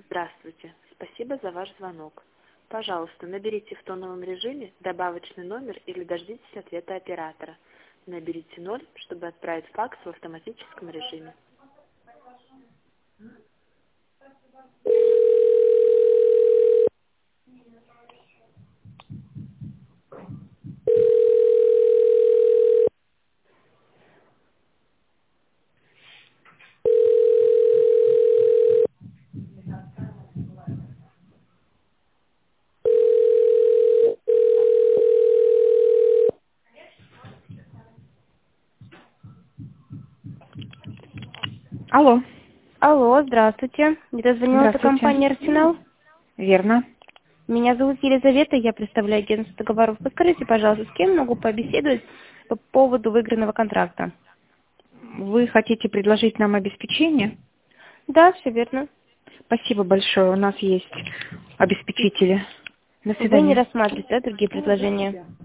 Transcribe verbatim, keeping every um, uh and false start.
Здравствуйте. Спасибо за ваш звонок. Пожалуйста, наберите в тоновом режиме добавочный номер или дождитесь ответа оператора. Наберите ноль, чтобы отправить факс в автоматическом режиме. Алло, Алло, здравствуйте. Мне дозвонилась здравствуйте. компания «Арсенал». Верно. Меня зовут Елизавета, я представляю агентство договоров. Подскажите, пожалуйста, с кем могу побеседовать по поводу выигранного контракта? Вы хотите предложить нам обеспечение? Да, все верно. Спасибо большое. У нас есть обеспечители. До Вы не свидания. рассматриваете, да, другие предложения?